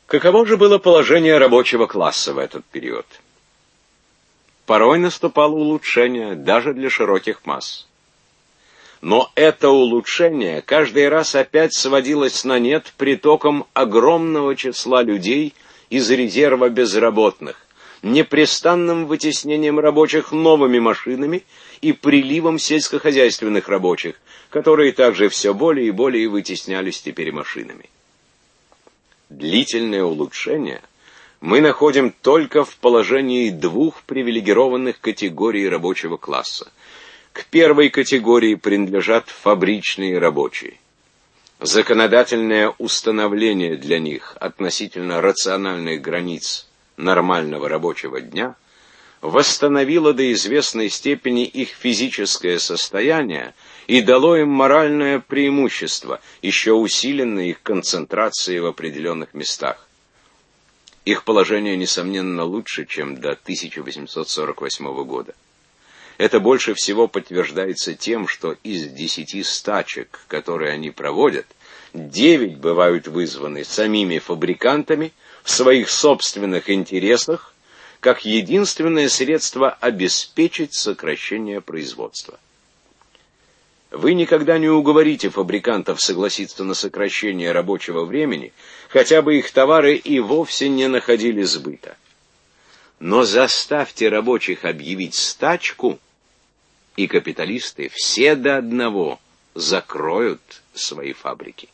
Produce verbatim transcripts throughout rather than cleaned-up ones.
Каково же было положение рабочего класса в этот период? Порой наступало улучшение даже для широких масс. Но это улучшение каждый раз опять сводилось на нет притоком огромного числа людей из резерва безработных, непрестанным вытеснением рабочих новыми машинами и приливом сельскохозяйственных рабочих, которые также все более и более вытеснялись теперь машинами. Длительное улучшение мы находим только в положении двух привилегированных категорий рабочего класса. К первой категории принадлежат фабричные рабочие. Законодательное установление для них относительно рациональных границ нормального рабочего дня восстановило до известной степени их физическое состояние и дало им моральное преимущество, еще усиленное их концентрацией в определенных местах. Их положение, несомненно, лучше, чем до тысяча восемьсот сорок восьмого года. Это больше всего подтверждается тем, что из десяти стачек, которые они проводят, девять бывают вызваны самими фабрикантами в своих собственных интересах, как единственное средство обеспечить сокращение производства. Вы никогда не уговорите фабрикантов согласиться на сокращение рабочего времени, хотя бы их товары и вовсе не находили сбыта. Но заставьте рабочих объявить стачку, и капиталисты все до одного закроют свои фабрики.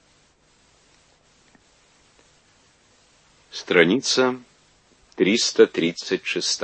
Страница триста тридцать шесть.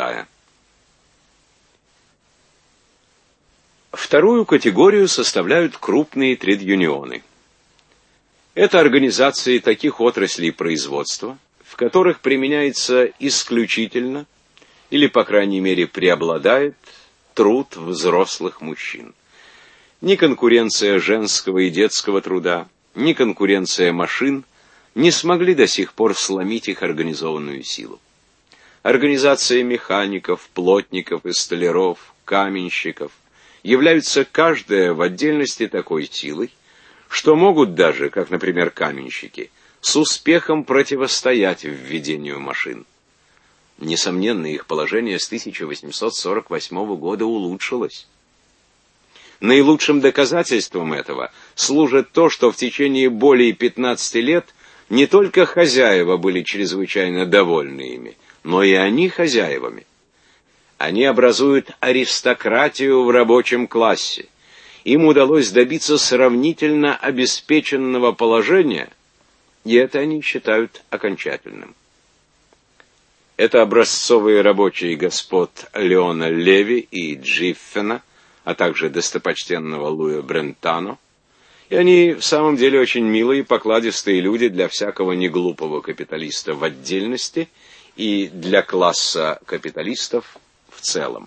Вторую категорию составляют крупные тред-юнионы. Это организации таких отраслей производства, в которых применяется исключительно, или, по крайней мере, преобладает труд взрослых мужчин. Ни конкуренция женского и детского труда, ни конкуренция машин не смогли до сих пор сломить их организованную силу. Организация механиков, плотников и столяров, каменщиков являются каждая в отдельности такой силой, что могут даже, как, например, каменщики, с успехом противостоять введению машин. Несомненно, их положение с тысяча восемьсот сорок восьмого года улучшилось. Наилучшим доказательством этого служит то, что в течение более пятнадцати лет не только хозяева были чрезвычайно довольны ими, но и они хозяевами. Они образуют аристократию в рабочем классе. Им удалось добиться сравнительно обеспеченного положения, и это они считают окончательным. Это образцовые рабочие господ Леона Леви и Джиффена, а также достопочтенного Луи Брентано, и они в самом деле очень милые, покладистые люди для всякого неглупого капиталиста в отдельности и для класса капиталистов в целом.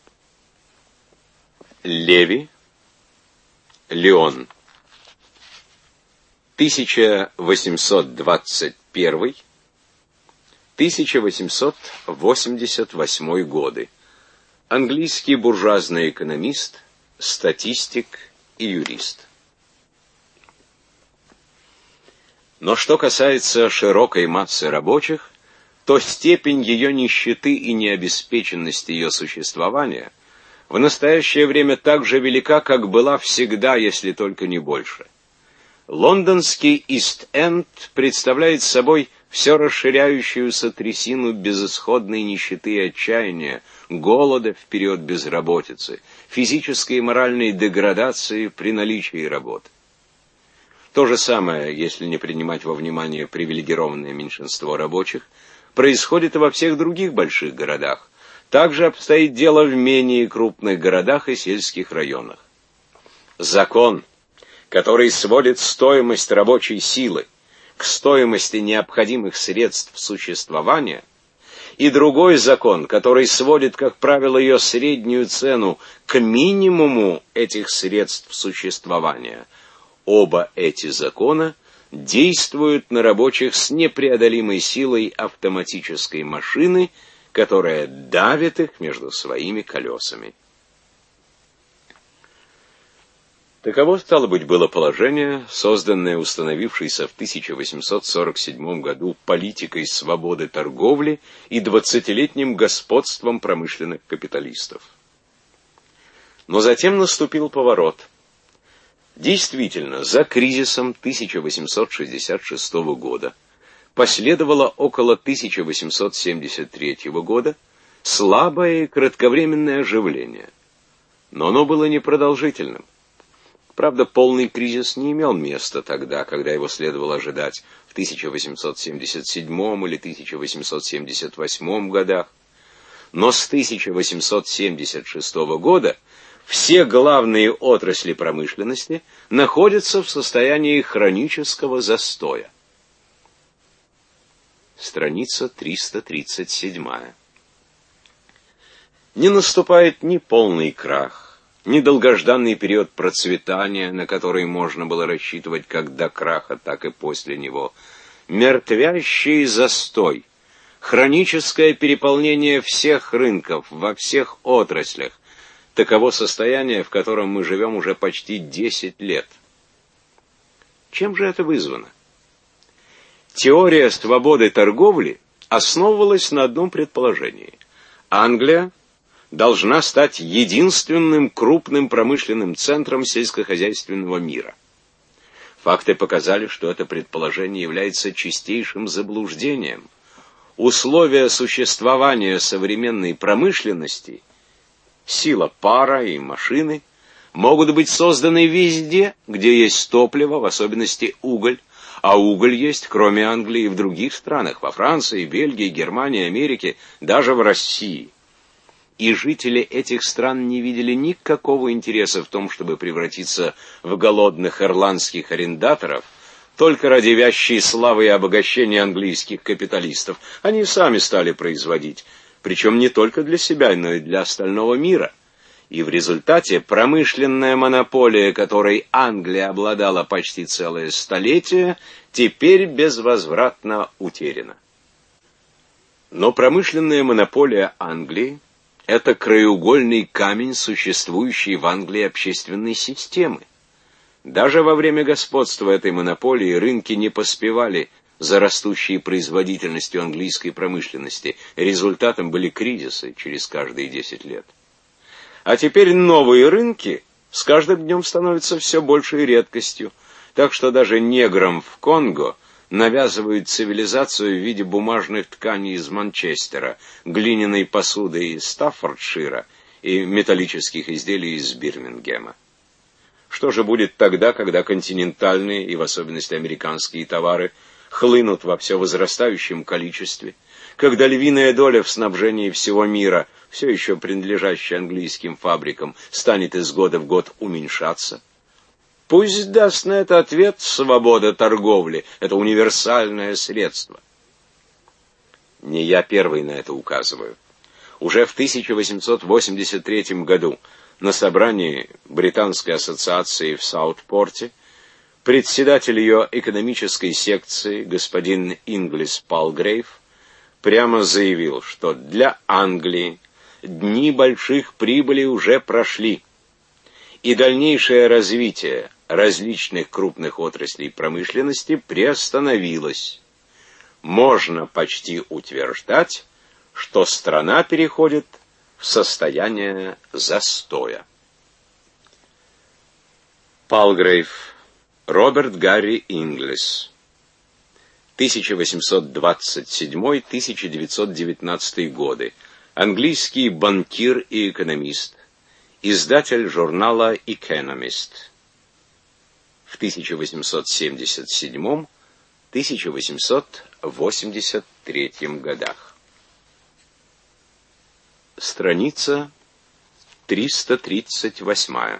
Леви, Леон, тысяча восемьсот двадцать первый — тысяча восемьсот восемьдесят восьмой годы. Английский буржуазный экономист, статистик и юрист. Но что касается широкой массы рабочих, то степень ее нищеты и необеспеченности ее существования в настоящее время так же велика, как была всегда, если только не больше. Лондонский Ист-Энд представляет собой все расширяющуюся трясину безысходной нищеты и отчаяния, голода в период безработицы, физической и моральной деградации при наличии работы. То же самое, если не принимать во внимание привилегированное меньшинство рабочих, происходит и во всех других больших городах. Также обстоит дело в менее крупных городах и сельских районах. Закон, который сводит стоимость рабочей силы к стоимости необходимых средств существования, и другой закон, который сводит, как правило, ее среднюю цену к минимуму этих средств существования, оба эти закона действуют на рабочих с непреодолимой силой автоматической машины, которая давит их между своими колесами. Таково, стало быть, было положение, созданное установившейся в тысяча восемьсот сорок седьмом году политикой свободы торговли и двадцатилетним господством промышленных капиталистов. Но затем наступил поворот. Действительно, за кризисом тысяча восемьсот шестьдесят шестого года последовало около тысяча восемьсот семьдесят третьего года слабое и кратковременное оживление. Но оно было непродолжительным. Правда, полный кризис не имел места тогда, когда его следовало ожидать в тысяча восемьсот семьдесят седьмом или тысяча восемьсот семьдесят восьмом годах. Но с тысяча восемьсот семьдесят шестого года все главные отрасли промышленности находятся в состоянии хронического застоя. Страница триста тридцать семь. Не наступает ни полный крах, ни долгожданный период процветания, на который можно было рассчитывать как до краха, так и после него. Мертвящий застой, хроническое переполнение всех рынков во всех отраслях. Таково состояние, в котором мы живем уже почти десять лет. Чем же это вызвано? Теория свободы торговли основывалась на одном предположении. Англия должна стать единственным крупным промышленным центром сельскохозяйственного мира. Факты показали, что это предположение является чистейшим заблуждением. Условия существования современной промышленности, сила пара и машины, могут быть созданы везде, где есть топливо, в особенности уголь, а уголь есть, кроме Англии, и в других странах, во Франции, Бельгии, Германии, Америке, даже в России. И жители этих стран не видели никакого интереса в том, чтобы превратиться в голодных ирландских арендаторов, только ради вящей славы и обогащения английских капиталистов. Они сами стали производить, причем не только для себя, но и для остального мира. И в результате промышленная монополия, которой Англия обладала почти целое столетие, теперь безвозвратно утеряна. Но промышленная монополия Англии — это краеугольный камень существующей в Англии общественной системы. Даже во время господства этой монополии рынки не поспевали за растущей производительностью английской промышленности. Результатом были кризисы через каждые десять лет. А теперь новые рынки с каждым днем становятся все большей редкостью, так что даже неграм в Конго навязывают цивилизацию в виде бумажных тканей из Манчестера, глиняной посуды из Стаффордшира и металлических изделий из Бирмингема. Что же будет тогда, когда континентальные и в особенности американские товары хлынут во все возрастающем количестве, когда львиная доля в снабжении всего мира, все еще принадлежащая английским фабрикам, станет из года в год уменьшаться? Пусть даст на это ответ свобода торговли. Это универсальное средство. Не я первый на это указываю. Уже в тысяча восемьсот восемьдесят третьем году на собрании Британской ассоциации в Саутпорте председатель ее экономической секции, господин Инглис Палгрейв, прямо заявил, что для Англии дни больших прибылей уже прошли, и дальнейшее развитие различных крупных отраслей промышленности приостановилось. Можно почти утверждать, что страна переходит в состояние застоя. Палгрейв, Роберт Гарри Инглис, тысяча восемьсот двадцать седьмой — тысяча девятьсот девятнадцатый годы, английский банкир и экономист, издатель журнала Economist. В тысяча восемьсот семьдесят седьмом — тысяча восемьсот восемьдесят третьем годах. Страница триста тридцать восьмая.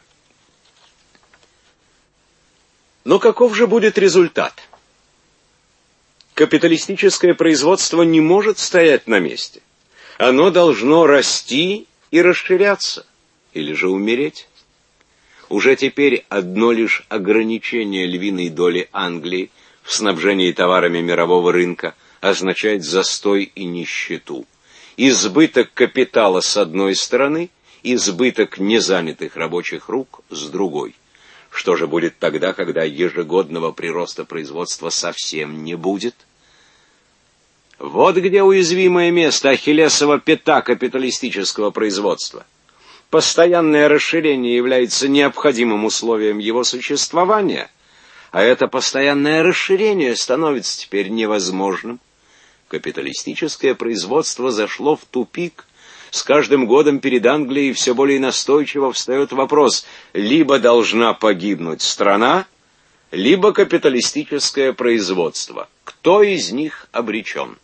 Но каков же будет результат? Капиталистическое производство не может стоять на месте. Оно должно расти и расширяться, или же умереть. Уже теперь одно лишь ограничение львиной доли Англии в снабжении товарами мирового рынка означает застой и нищету. Избыток капитала с одной стороны, избыток незанятых рабочих рук с другой. Что же будет тогда, когда ежегодного прироста производства совсем не будет? Вот где уязвимое место, ахиллесова пята капиталистического производства. Постоянное расширение является необходимым условием его существования, а это постоянное расширение становится теперь невозможным. Капиталистическое производство зашло в тупик. С каждым годом перед Англией все более настойчиво встает вопрос: либо должна погибнуть страна, либо капиталистическое производство. Кто из них обречен?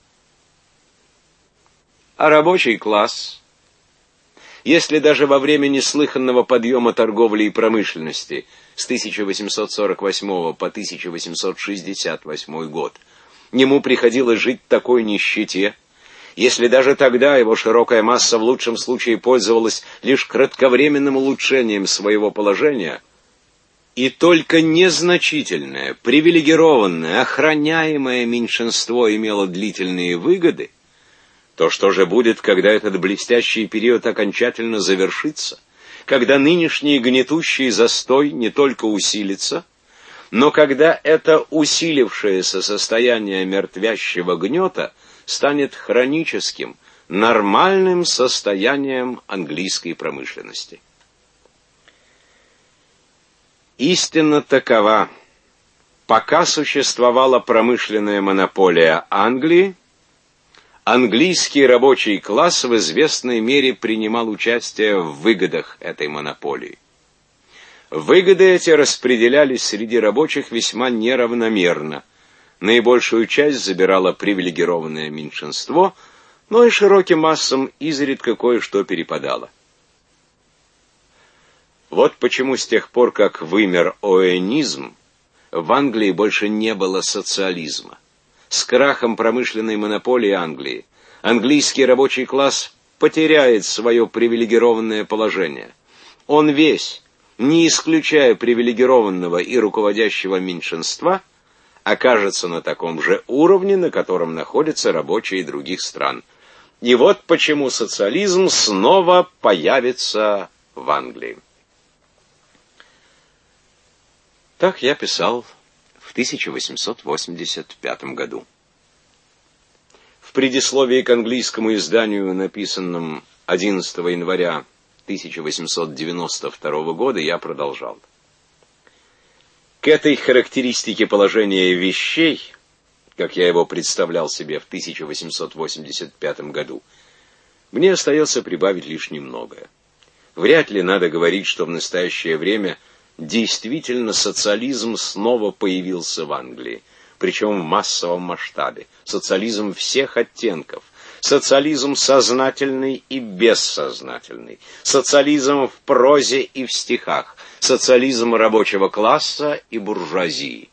А рабочий класс, если даже во время неслыханного подъема торговли и промышленности с тысяча восемьсот сорок восьмого по тысяча восемьсот шестьдесят восьмой год ему приходилось жить в такой нищете, если даже тогда его широкая масса в лучшем случае пользовалась лишь кратковременным улучшением своего положения, и только незначительное, привилегированное, охраняемое меньшинство имело длительные выгоды, то что же будет, когда этот блестящий период окончательно завершится, когда нынешний гнетущий застой не только усилится, но когда это усилившееся состояние мертвящего гнета станет хроническим, нормальным состоянием английской промышленности. Истина такова: пока существовала промышленная монополия Англии, английский рабочий класс в известной мере принимал участие в выгодах этой монополии. Выгоды эти распределялись среди рабочих весьма неравномерно. Наибольшую часть забирало привилегированное меньшинство, но и широким массам изредка кое-что перепадало. Вот почему с тех пор, как вымер оэнизм, в Англии больше не было социализма. С крахом промышленной монополии Англии английский рабочий класс потеряет свое привилегированное положение. Он весь, не исключая привилегированного и руководящего меньшинства, окажется на таком же уровне, на котором находятся рабочие других стран. И вот почему социализм снова появится в Англии. Так я писал в тысяча восемьсот восемьдесят пятом году. В предисловии к английскому изданию, написанном одиннадцатого января тысяча восемьсот девяносто второго года, я продолжал. К этой характеристике положения вещей, как я его представлял себе в тысяча восемьсот восемьдесят пятом году, мне остается прибавить лишь немногое. Вряд ли надо говорить, что в настоящее время действительно социализм снова появился в Англии, причем в массовом масштабе. Социализм всех оттенков. Социализм сознательный и бессознательный. Социализм в прозе и в стихах. Социализм рабочего класса и буржуазии.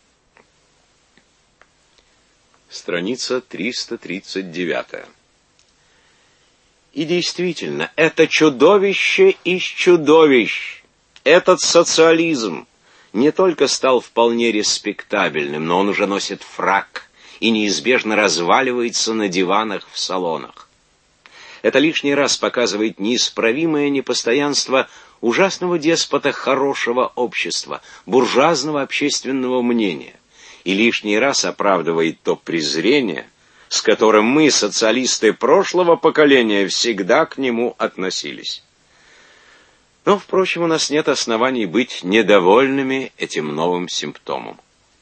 Страница триста тридцать девять. И действительно, это чудовище из чудовищ. Этот социализм не только стал вполне респектабельным, но он уже носит фрак и неизбежно разваливается на диванах в салонах. Это лишний раз показывает неисправимое непостоянство ужасного деспота хорошего общества, буржуазного общественного мнения, и лишний раз оправдывает то презрение, с которым мы, социалисты прошлого поколения, всегда к нему относились. Но, впрочем, у нас нет оснований быть недовольными этим новым симптомом.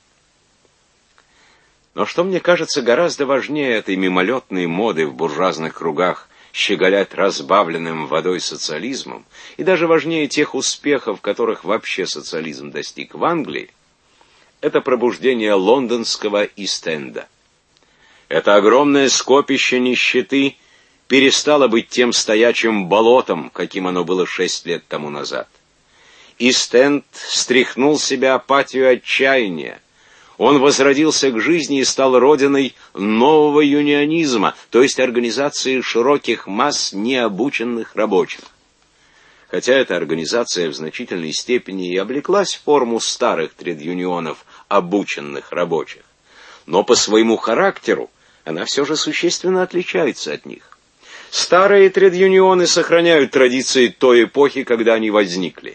Но что мне кажется гораздо важнее этой мимолетной моды в буржуазных кругах щеголять разбавленным водой социализмом, и даже важнее тех успехов, которых вообще социализм достиг в Англии, это пробуждение лондонского Ист-Энда. Это огромное скопище нищеты перестало быть тем стоячим болотом, каким оно было шесть лет тому назад. Ист-Энд стряхнул с себя апатию отчаяния. Он возродился к жизни и стал родиной нового юнионизма, то есть организации широких масс необученных рабочих. Хотя эта организация в значительной степени и облеклась в форму старых тред-юнионов обученных рабочих, но по своему характеру она все же существенно отличается от них. Старые тред-юнионы сохраняют традиции той эпохи, когда они возникли.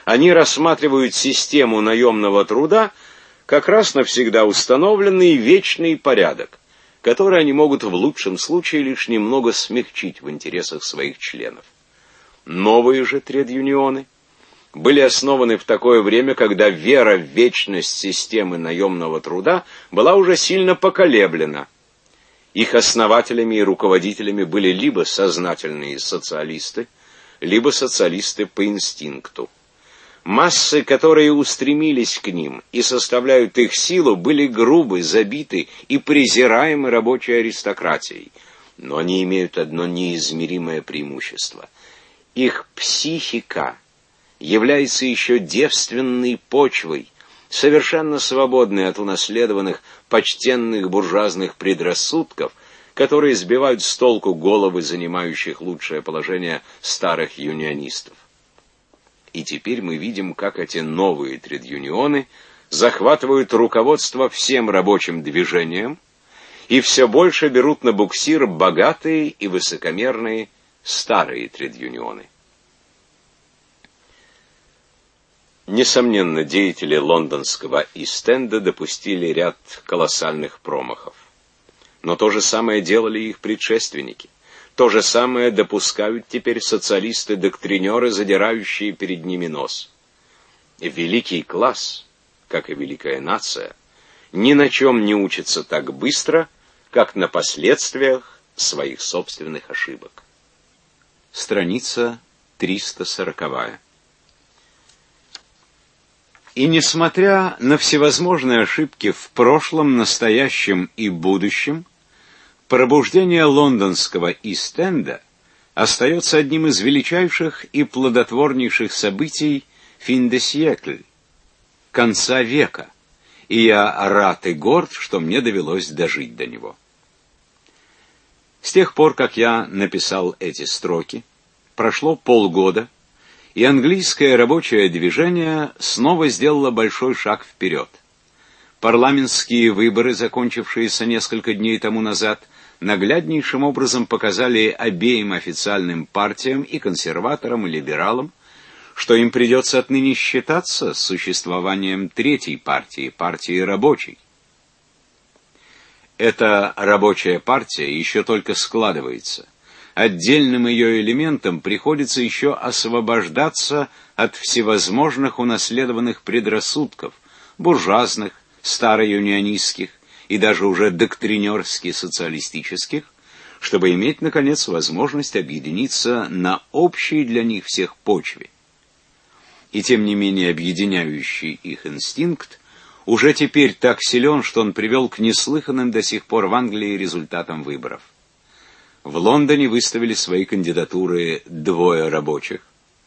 Они рассматривают систему наемного труда как раз навсегда установленный вечный порядок, который они могут в лучшем случае лишь немного смягчить в интересах своих членов. Новые же тред-юнионы были основаны в такое время, когда вера в вечность системы наемного труда была уже сильно поколеблена. Их основателями и руководителями были либо сознательные социалисты, либо социалисты по инстинкту. Массы, которые устремились к ним и составляют их силу, были грубы, забиты и презираемы рабочей аристократией. Но они имеют одно неизмеримое преимущество. Их психика является еще девственной почвой, совершенно свободной от унаследованных почтенных буржуазных предрассудков, которые сбивают с толку головы занимающих лучшее положение старых юнионистов. И теперь мы видим, как эти новые тред-юнионы захватывают руководство всем рабочим движением и все больше берут на буксир богатые и высокомерные старые тред-юнионы. Несомненно, деятели лондонского Ист-Энда допустили ряд колоссальных промахов. Но то же самое делали их предшественники. То же самое допускают теперь социалисты-доктринеры, задирающие перед ними нос. Великий класс, как и великая нация, ни на чем не учится так быстро, как на последствиях своих собственных ошибок. Страница триста сороковая. И несмотря на всевозможные ошибки в прошлом, настоящем и будущем, пробуждение лондонского Ист-Энда остается одним из величайших и плодотворнейших событий «fin de siècle» — конца века, и я рад и горд, что мне довелось дожить до него. С тех пор, как я написал эти строки, прошло полгода, и английское рабочее движение снова сделало большой шаг вперед. Парламентские выборы, закончившиеся несколько дней тому назад, нагляднейшим образом показали обеим официальным партиям, и консерваторам, и либералам, что им придется отныне считаться с существованием третьей партии, партии рабочей. Эта рабочая партия еще только складывается. Отдельным ее элементам приходится еще освобождаться от всевозможных унаследованных предрассудков, буржуазных, староюнионистских и даже уже доктринерски-социалистических, чтобы иметь, наконец, возможность объединиться на общей для них всех почве. И тем не менее объединяющий их инстинкт уже теперь так силен, что он привел к неслыханным до сих пор в Англии результатам выборов. В Лондоне выставили свои кандидатуры двое рабочих,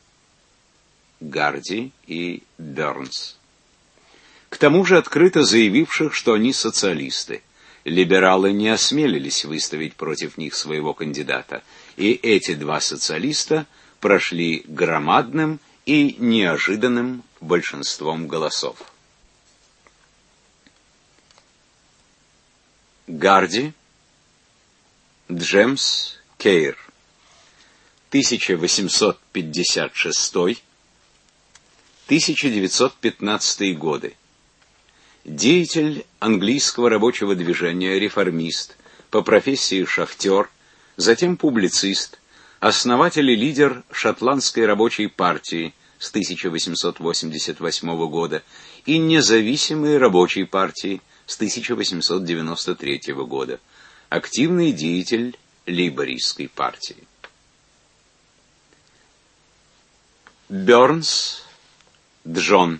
Гарди и Бернс. К тому же открыто заявивших, что они социалисты. Либералы не осмелились выставить против них своего кандидата, и эти два социалиста прошли громадным и неожиданным большинством голосов. Гарди, Джемс Кейр, тысяча восемьсот пятьдесят шестой — тысяча девятьсот пятнадцатый годы. Деятель английского рабочего движения, реформист, по профессии шахтер, затем публицист, основатель и лидер шотландской рабочей партии с тысяча восемьсот восемьдесят восьмого года и независимой рабочей партии с тысяча восемьсот девяносто третьего года, активный деятель лейбористской партии. Бернс Джон,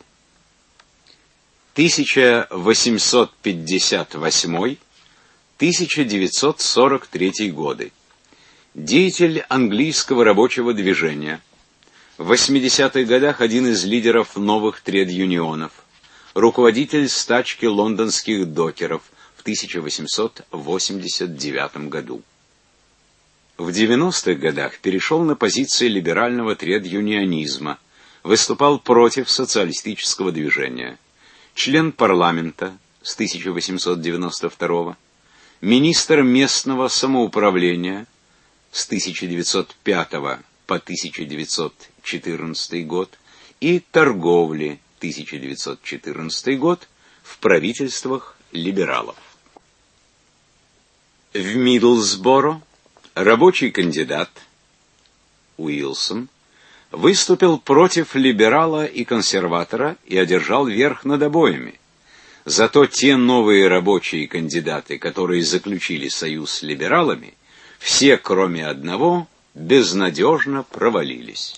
тысяча восемьсот пятьдесят восьмой — тысяча девятьсот сорок третий годы. Деятель английского рабочего движения. В восьмидесятых годах один из лидеров новых тред-юнионов. Руководитель стачки лондонских докеров в тысяча восемьсот восемьдесят девятом году. В девяностых годах перешел на позиции либерального тред-юнионизма, выступал против социалистического движения. Член парламента с тысяча восемьсот девяносто второго, министр местного самоуправления с тысяча девятьсот пятого по тысяча девятьсот четырнадцатый год и торговли, тысяча девятьсот четырнадцатый год, в правительствах либералов. В Мидлсборо рабочий кандидат Уилсон выступил против либерала и консерватора и одержал верх над обоими. Зато те новые рабочие кандидаты, которые заключили союз с либералами, все, кроме одного, безнадежно провалились.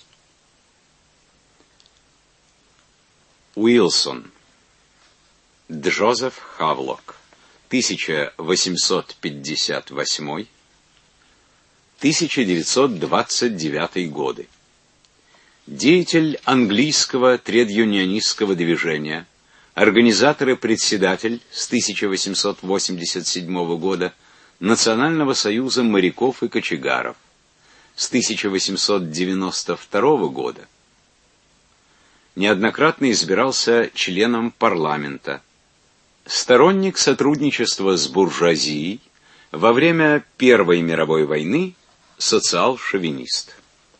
Уилсон. Джозеф Хавлок. тысяча восемьсот пятьдесят восьмой — тысяча девятьсот двадцать девятый годы. Деятель английского тред-юнионистского движения, организатор и председатель с тысяча восемьсот восемьдесят седьмого года Национального союза моряков и кочегаров, с тысяча восемьсот девяносто второго года неоднократно избирался членом парламента, сторонник сотрудничества с буржуазией, во время Первой мировой войны социал-шовинист.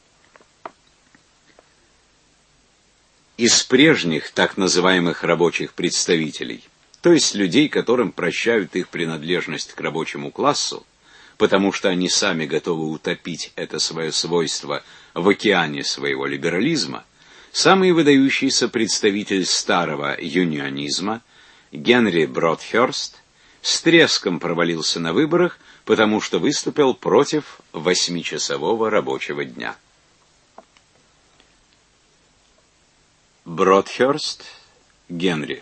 Из прежних так называемых рабочих представителей, то есть людей, которым прощают их принадлежность к рабочему классу, потому что они сами готовы утопить это свое свойство в океане своего либерализма, самый выдающийся представитель старого юнионизма, Генри Бродхерст, с треском провалился на выборах, потому что выступил против восьмичасового рабочего дня. Бродхерст Генри.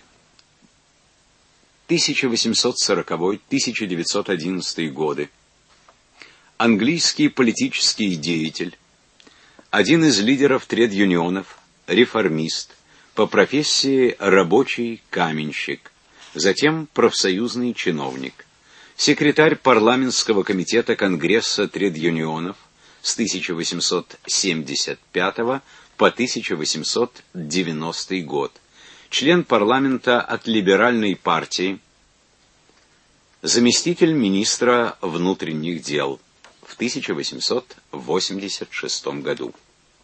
тысяча восемьсот сороковой — тысяча девятьсот одиннадцатый годы. Английский политический деятель, один из лидеров тред-юнионов, реформист, по профессии рабочий каменщик, затем профсоюзный чиновник, секретарь парламентского комитета Конгресса тред-юнионов с тысяча восемьсот семьдесят пятого по тысяча восемьсот девяностый год, член парламента от либеральной партии, заместитель министра внутренних дел в тысяча восемьсот восемьдесят шестом году.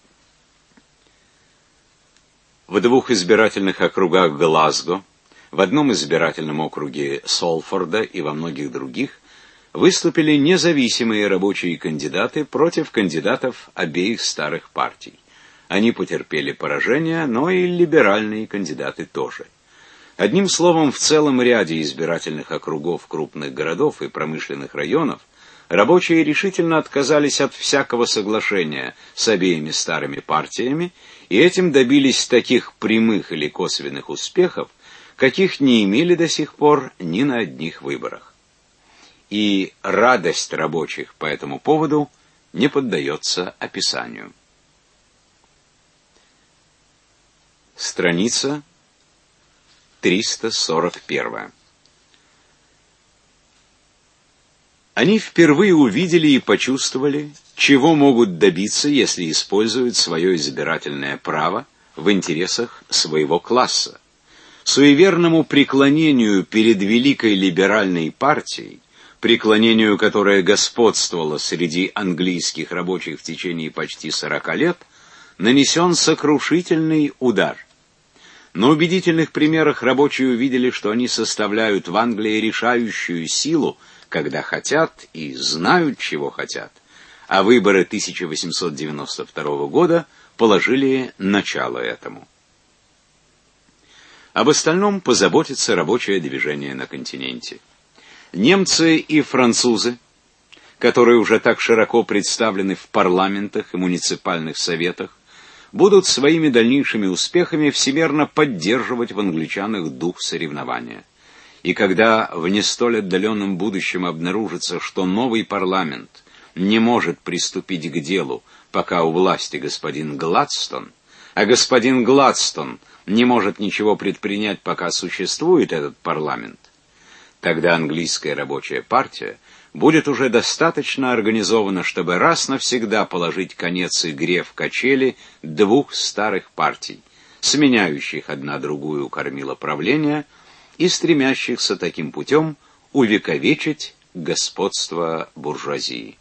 В двух избирательных округах Глазго, в одном избирательном округе Солфорда и во многих других выступили независимые рабочие кандидаты против кандидатов обеих старых партий. Они потерпели поражение, но и либеральные кандидаты тоже. Одним словом, в целом ряде избирательных округов крупных городов и промышленных районов рабочие решительно отказались от всякого соглашения с обеими старыми партиями и этим добились таких прямых или косвенных успехов, каких не имели до сих пор ни на одних выборах. И радость рабочих по этому поводу не поддается описанию. Страница триста сорок первая. Они впервые увидели и почувствовали, чего могут добиться, если используют свое избирательное право в интересах своего класса. Суеверному преклонению перед великой либеральной партией, преклонению, которое господствовало среди английских рабочих в течение почти сорока лет, нанесен сокрушительный удар. На убедительных примерах рабочие увидели, что они составляют в Англии решающую силу, когда хотят и знают, чего хотят, а выборы тысяча восемьсот девяносто второго года положили начало этому. Об остальном позаботится рабочее движение на континенте. Немцы и французы, которые уже так широко представлены в парламентах и муниципальных советах, будут своими дальнейшими успехами всемерно поддерживать в англичанах дух соревнования. И когда в не столь отдаленном будущем обнаружится, что новый парламент не может приступить к делу, пока у власти господин Гладстон, а господин Гладстон не может ничего предпринять, пока существует этот парламент, тогда английская рабочая партия будет уже достаточно организована, чтобы раз навсегда положить конец игре в качели двух старых партий, сменяющих одна другую кормилоправления и стремящихся таким путем увековечить господство буржуазии.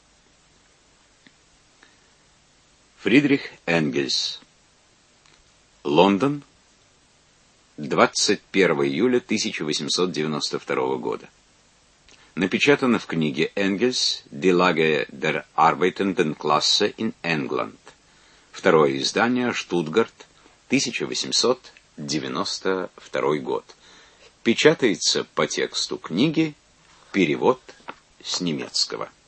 Фридрих Энгельс. Лондон, двадцать первого июля тысяча восемьсот девяносто второго года. Напечатано в книге Engels Die Lage der arbeitenden Klasse in England. Второе издание, Штутгарт, тысяча восемьсот девяносто второй год. Печатается по тексту книги, перевод с немецкого.